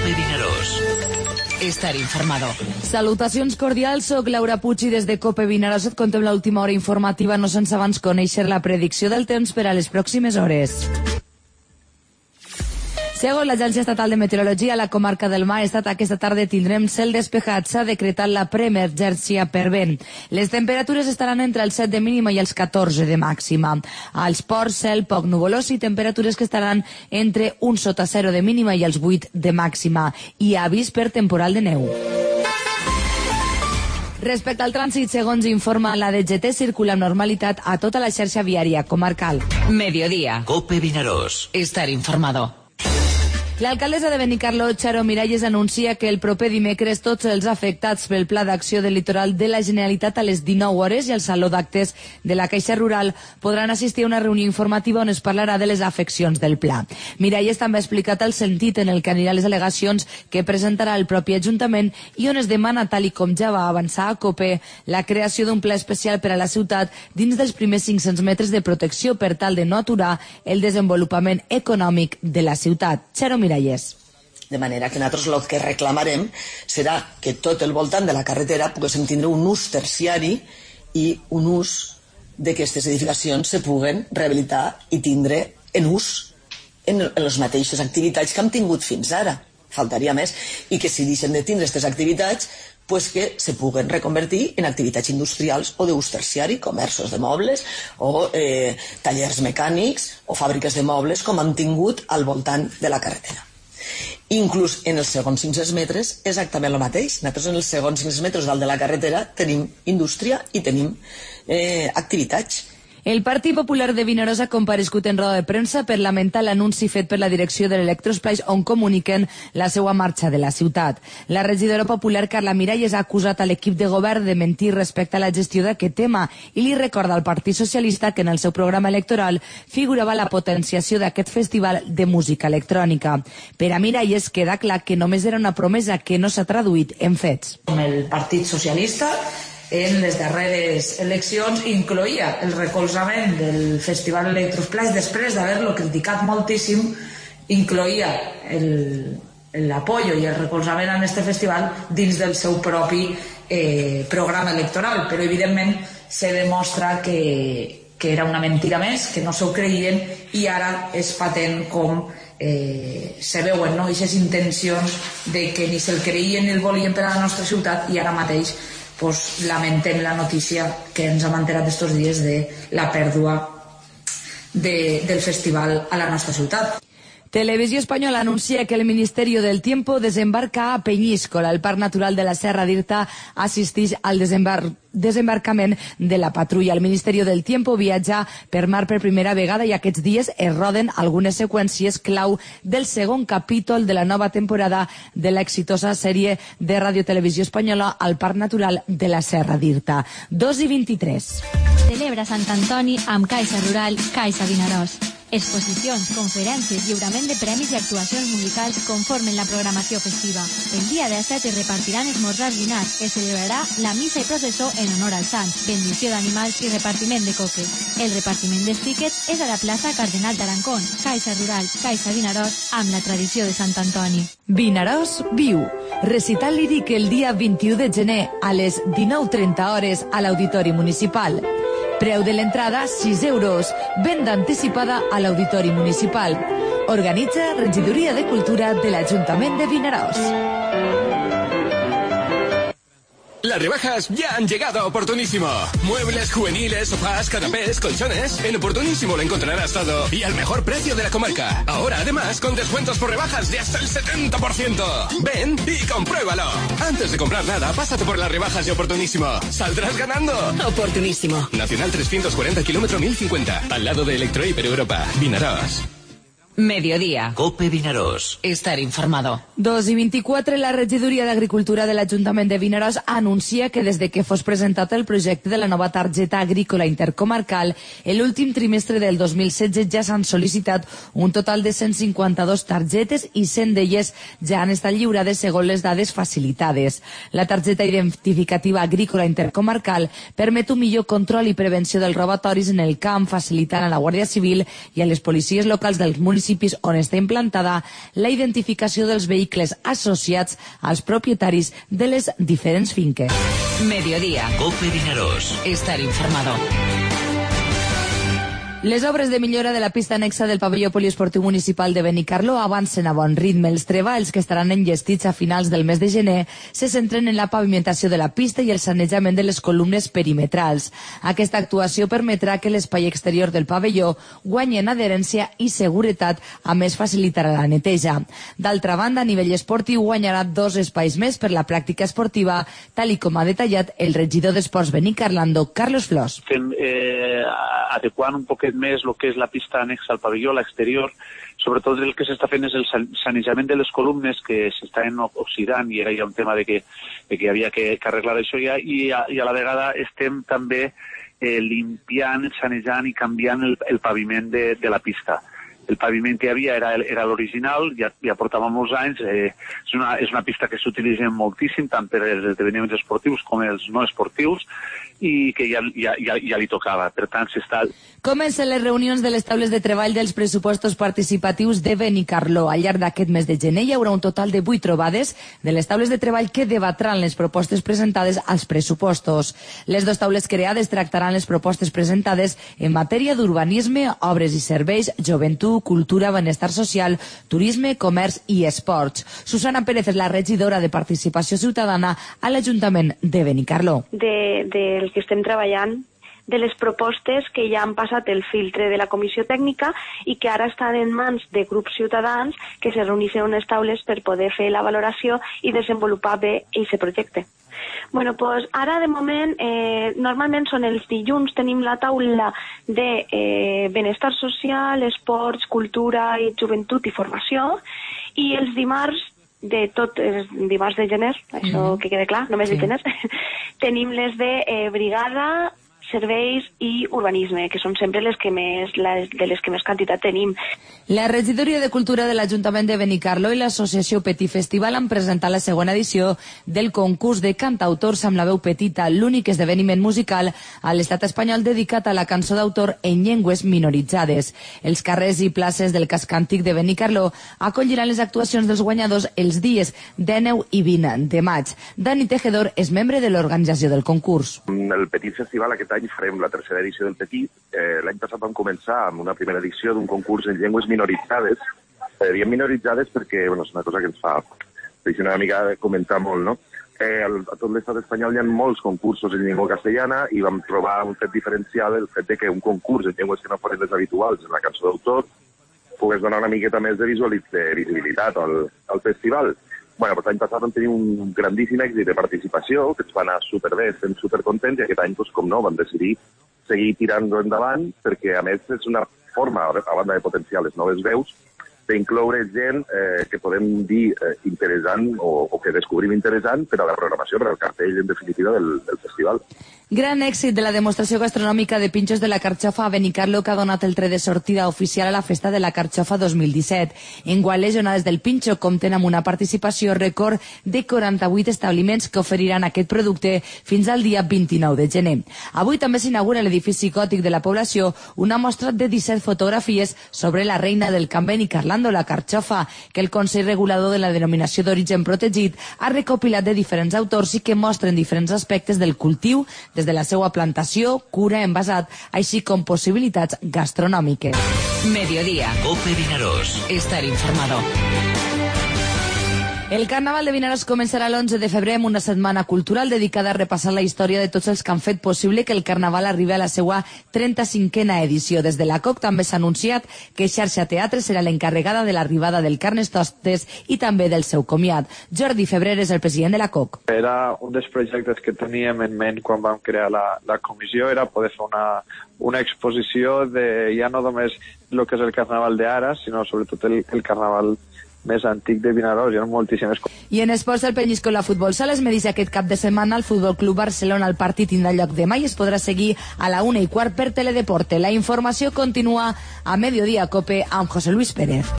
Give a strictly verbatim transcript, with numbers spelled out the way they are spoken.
Cope Vinaròs. Estar informado. Salutacions cordials, soc Laura Puig i des de Cope Vinaròs et contem l'última hora informativa, no sense abans conèixer la predicció del temps per a les pròximes hores. Segons l'Agència Estatal de Meteorologia, a la comarca del Marestat aquesta tarda tindrem cel despejat. S'ha decretat la preemergència per vent. Les temperatures estaran entre els set de mínima i els catorze de màxima. Als ports, cel poc nuvolós i temperatures que estaran entre un sota zero de mínima i els vuit de màxima. I avís per temporal de neu. Respecte al trànsit, segons informa la D G T, circula amb normalitat a tota la xarxa viària comarcal. Mediodía. Cope Vinaròs. Estar informado. L'alcaldessa de Benicarló, Charo Miralles, anuncia que el proper dimecres tots els afectats pel Pla d'Acció del Litoral de la Generalitat a les dinou hores i al Saló d'Actes de la Caixa Rural podran assistir a una reunió informativa on es parlarà de les afeccions del pla. Miralles també ha explicat el sentit en el que anirà les al·legacions que presentarà el propi Ajuntament i on es demana, tal i com ja va avançar a COPE, la creació d'un pla especial per a la ciutat dins dels primers cinc-cents metres de protecció per tal de no aturar el desenvolupament econòmic de la ciutat. Charo Miralles. De manera que nosaltres el que reclamarem serà que tot el voltant de la carretera poguéssim tindre un ús terciari i un ús d'aquestes edificacions se puguen rehabilitar i tindre en ús en les mateixes activitats que hem tingut fins ara. Faltaria més. I que si deixen de tindre aquestes activitats, pues que se puguen reconvertir en activitats industrials o d'ús terciari, comerços de mobles o eh, tallers mecànics o fàbriques de mobles com hem tingut al voltant de la carretera. Inclús en els segons cinc-cents metres exactament el mateix. Nosaltres en els segons cinc-cents metres dalt de la carretera tenim indústria i tenim eh, activitats. El Partit Popular de Vinaròs ha comparegut en roda de premsa per lamentar l'anunci fet per la direcció de l'Electrosplash on comuniquen la seva marxa de la ciutat. La regidora popular Carla Miralles ha acusat a l'equip de govern de mentir respecte a la gestió d'aquest tema i li recorda al Partit Socialista que en el seu programa electoral figurava la potenciació d'aquest festival de música electrònica. Per a Miralles queda clar que només era una promesa que no s'ha traduït en fets. El Partit Socialista en les darreres eleccions incloïa el recolzament del Festival Electrosplash després d'haver-lo criticat moltíssim, incloïa l'apoyo i el recolzament a aquest festival dins del seu propi eh, programa electoral, però evidentment se demostra que, que era una mentira més, que no s'ho creien i ara és patent com eh, se veuen no? aquestes intencions de que ni se'l creien ni el volien per a la nostra ciutat i ara mateix pues, lamentem la notícia que ens hem enterat estos dies de la pèrdua de, del festival a la nostra ciutat. Televisió Espanyola anuncia que el Ministerio del Tiempo desembarca a Peñíscola. El Parc Natural de la Serra d'Irta assisteix al desembar desembarcament de la patrulla. El Ministerio del Tiempo viatja per mar per primera vegada i aquests dies es roden algunes seqüències clau del segon capítol de la nova temporada de l'exitosa sèrie de Radiotelevisió Espanyola al Parc Natural de la Serra d'Irta. dos i vint-i-tres. Celebra Sant Antoni amb Caixa Rural, Caixa Vinaròs. Exposicions, conferències, lliurament de premis i actuacions musicals conformen la programació festiva. El dia disset es repartiran esmorzars dinars, es celebrarà la missa i processó en honor al sant, bendició d'animals i repartiment de coques. El repartiment dels tíquets és a la plaça Cardenal d'Arancón, Caixa Rural, Caixa Vinaròs, amb la tradició de Sant Antoni. Vinaròs viu. Recital líric el dia vint-i-u de gener a les dinou trenta hores a l'Auditori Municipal. Preu de l'entrada, sis euros. Venda anticipada a l'Auditori Municipal. Organitza Regidoria de Cultura de l'Ajuntament de Vinaròs. Las rebajas ya han llegado a Oportunísimo. Muebles juveniles, sofás, canapés, colchones. En Oportunísimo lo encontrarás todo y al mejor precio de la comarca. Ahora, además, con descuentos por rebajas de hasta el setenta por ciento. Ven y compruébalo. Antes de comprar nada, pásate por las rebajas de Oportunísimo. Saldrás ganando. Oportunísimo. Nacional trescientos cuarenta, kilómetro mil cincuenta. Al lado de Electro Hiper Europa. Vinaròs. Mediodía. Cope Vinaròs. Estar informado. dos i vint-i-quatre, la regidoria d'Agricultura de l'Ajuntament de Vinaròs anuncia que des de que fos presentat el projecte de la nova targeta agrícola intercomarcal, l'últim trimestre del dos mil setze ja s'han sol·licitat un total de cent cinquanta-dos targetes i cent d'elles ja han estat lliurades segons les dades facilitades. La targeta identificativa agrícola intercomarcal permet un millor control i prevenció dels robatoris en el camp, facilitant a la Guàrdia Civil i a les policies locals dels municipis municipis on està implantada la identificació dels vehicles associats als propietaris de les diferents finques. Mediodía. Cope Vinaròs. Estar informado. Les obres de millora de la pista anexa del pavelló poliesportiu municipal de Benicarló avancen a bon ritme. Els treballs, que estaran enllestits a finals del mes de gener, se centren en la pavimentació de la pista i el sanejament de les columnes perimetrals. Aquesta actuació permetrà que l'espai exterior del pavelló guanyi en adherència i seguretat, a més facilitarà la neteja. D'altra banda, a nivell esportiu guanyarà dos espais més per la pràctica esportiva, tal i com ha detallat el regidor d'Esports Benicarlando, Carlos Flors. Fem, eh, adequant un poquet més el que és la pista anexa al pavelló, l'exterior. Sobretot el que s'està fent és el sanejament de les columnes que s'estan oxidant, i era ja un tema de que, de que havia que, que arreglar això ja, i a, i a la vegada estem també eh, limpiant, sanejant i canviant el, el paviment de, de la pista. El paviment que hi havia era, era l'original, ja, ja portava molts anys, eh, és, una, és una pista que s'utilitza moltíssim, tant per els esdeveniments esportius com els no esportius, i que ja, ja, ja, ja li tocava. Per tant, s'està... Comencen les reunions de les taules de treball dels pressupostos participatius de Benicarló. Al llarg d'aquest mes de gener hi haurà un total de vuit trobades de les taules de treball que debatran les propostes presentades als pressupostos. Les dues taules creades tractaran les propostes presentades en matèria d'urbanisme, obres i serveis, joventut, cultura, benestar social, turisme, comerç i esports. Susana Pérez és la regidora de Participació Ciutadana a l'Ajuntament de Benicarló. De, del que estem treballant, de les propostes que ja han passat el filtre de la comissió tècnica i que ara estan en mans de grups ciutadans que se reuneixen unes taules per poder fer la valoració i desenvolupar bé aquest projecte. Bueno, pues ara de moment, eh, normalment són els dilluns, tenim la taula de eh, benestar social, esports, cultura i joventut i formació, i els dimarts de tot els dimarts de gener, això que quede clar, només sí. de gener, tenim les de eh, brigada, serveis i urbanisme, que són sempre les que més, les, de les que més quantitat tenim. La Regidoria de Cultura de l'Ajuntament de Benicarló i l'Associació Petit Festival han presentat la segona edició del concurs de cantautors amb la veu petita, l'únic esdeveniment musical a l'estat espanyol dedicat a la cançó d'autor en llengües minoritzades. Els carrers i places del casc antic de Benicarló acolliran les actuacions dels guanyadors els dies dinou i vint de maig. Dani Tejedor és membre de l'organització del concurs. El Petit Festival aquest any farem la tercera edició del Petit. Eh, L'any passat vam començar amb una primera edició d'un concurs en llengües minoritzades. Eh, diem minoritzades perquè bueno, és una cosa que ens fa una mica comentar molt, no? Eh, a tot l'estat espanyol hi ha molts concursos en llengua castellana i vam trobar un fet diferencial, el fet de que un concurs en llengües que no foren les habituals en la cançó d'autor pogués donar una miqueta més de visibilitat al, al festival. Bueno, pues l'any passat vam tenir un grandíssim èxit de participació, que ens va anar superbé, estem supercontents, i aquest any, pues, com no, vam decidir seguir tirant-ho endavant, perquè a més és una forma, a banda de potenciar les noves veus, d'incloure gent eh, que podem dir eh, interessant o, o que descobrim interessant per a la programació, per al cartell, en definitiva, del, del festival. Gran èxit de la demostració gastronòmica de pinxos de la Carxofa a Benicarló, que ha donat el tret de sortida oficial a la Festa de la Carxofa dos mil disset. Enguany, les jornades del pinxo compten amb una participació rècord de quaranta-vuit establiments que oferiran aquest producte fins al dia vint-i-nou de gener. Avui també s'inaugura a l'edifici gòtic de la població una mostra de disset fotografies sobre la reina del camp Benicarlando, la Carxofa, que el Consell Regulador de la Denominació d'Origen Protegit ha recopilat de diferents autors i que mostren diferents aspectes del cultiu, des de la seva plantació, cura, envasat, així com possibilitats gastronòmiques. Mediodía. Cope Vinaròs. Estar informado. El Carnaval de Vinaròs començarà l'onze de febrer amb una setmana cultural dedicada a repassar la història de tots els que han fet possible que el Carnaval arribi a la seva trenta-cinquena edició. Des de la C O C també s'ha anunciat que Xarxa Teatre serà l'encarregada de l'arribada del Carnestoltes i també del seu comiat. Jordi Febrer és el president de la C O C. Era un dels projectes que teníem en ment quan vam crear la, la comissió, era poder fer una, una exposició de ja no només el que és el Carnaval d'ara, sinó sobretot el, el Carnaval més antic de Vinaròs, hi ha moltíssimes coses. I en esports, el Penyisco i la Futbol Sala es medeix aquest cap de setmana al Futbol Club Barcelona. El partit tindrà lloc demà i es podrà seguir a la una i quart per Teledeporte. La informació continua a Mediodía Cope amb José Luis Pérez.